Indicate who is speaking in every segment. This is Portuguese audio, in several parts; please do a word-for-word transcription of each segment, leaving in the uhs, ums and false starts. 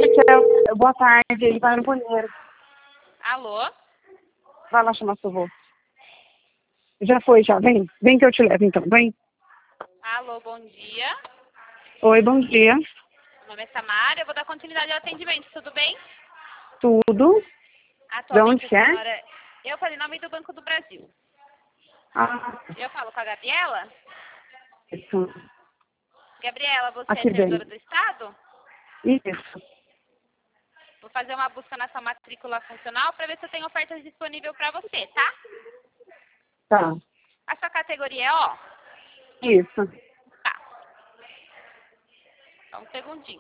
Speaker 1: Raquel, boa tarde, ele vai no banheiro.
Speaker 2: Alô?
Speaker 1: Vai lá chamar seu avô. Já foi, já, vem. Vem que eu te levo então, vem.
Speaker 2: Alô, bom dia.
Speaker 1: Oi, bom dia.
Speaker 2: Meu nome é Samara, eu vou dar continuidade ao atendimento, tudo bem?
Speaker 1: Tudo? De
Speaker 2: Atualmente
Speaker 1: onde
Speaker 2: a
Speaker 1: que é?
Speaker 2: senhora... Eu falei em nome do Banco do Brasil.
Speaker 1: Ah,
Speaker 2: Eu falo com a Gabriela.
Speaker 1: isso.
Speaker 2: Gabriela, você é
Speaker 1: Aqui vem.
Speaker 2: servidora do Estado?
Speaker 1: Isso.
Speaker 2: Vou fazer uma busca na sua matrícula funcional para ver se eu tenho ofertas disponíveis para você, tá?
Speaker 1: Tá.
Speaker 2: A sua categoria é O?
Speaker 1: Isso.
Speaker 2: Tá. Só um segundinho.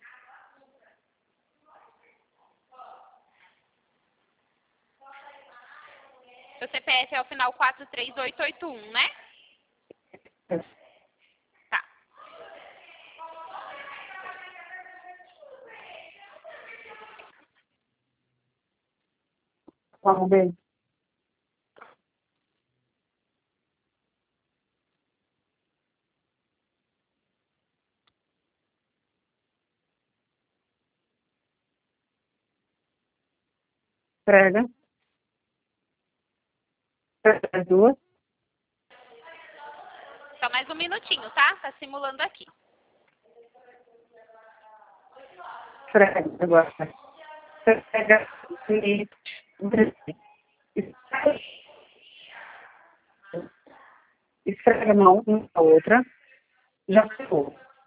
Speaker 2: Seu C P F é o final quatro três oito oito um, né? Tá.
Speaker 1: Vamos ver. Prega. Prega duas.
Speaker 2: Só mais um minutinho, tá? Tá simulando aqui.
Speaker 1: Prega agora. Prega. E... Esfrega a mão uma a outra. Já ficou.